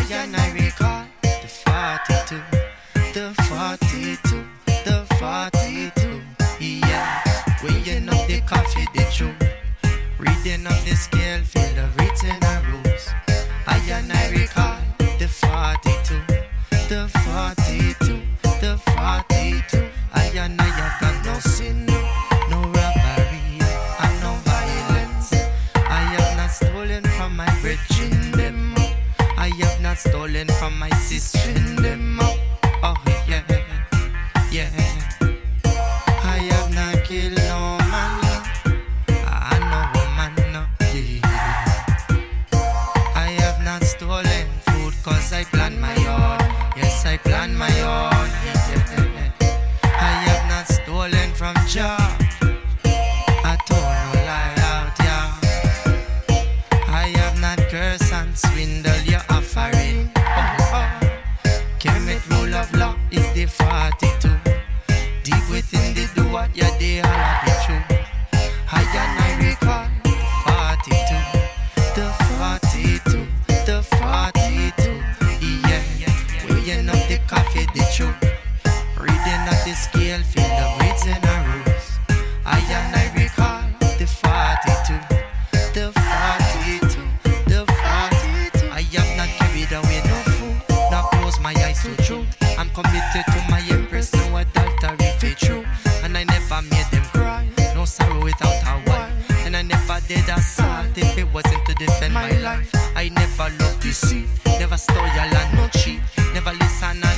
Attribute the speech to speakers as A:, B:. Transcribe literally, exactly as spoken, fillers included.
A: and I recall the forty-two, the forty-two, the forty-two. Yeah, weighing up the coffee, the true. Reading up the scale, feel the written rules. I and I recall the forty-two, the forty-two, the forty-two. I and I have got no sin, no robbery, and no violence. I have not stolen from my brethren them. I have not stolen from my sister them. Oh yeah, yeah. I have not killed no man. I know woman, no, yeah. I have not stolen food cause I plan my own. Yes, I plan my own. Yeah. I have not stolen from job. I told no lie out, yeah. I have not cursed and swindled your offering. Oh, oh. Kemet rule of law is the forty-two. Deep within the do what you did, all of the truth. I and I recall the forty-two, the forty-two. Yeah, weighing up the coffee, the truth. Reading up the scale, feel the weights and the rules. I and I recall the forty-two, the forty-two, the forty-two. I have not carried away no food, not close my eyes to truth. I'm committed to my empress, no adultery for true. And I never made them cry, no sorrow without a why. And I never did assault if it wasn't to defend my life. I never loved deceit, never stole your land, no cheat. Never listen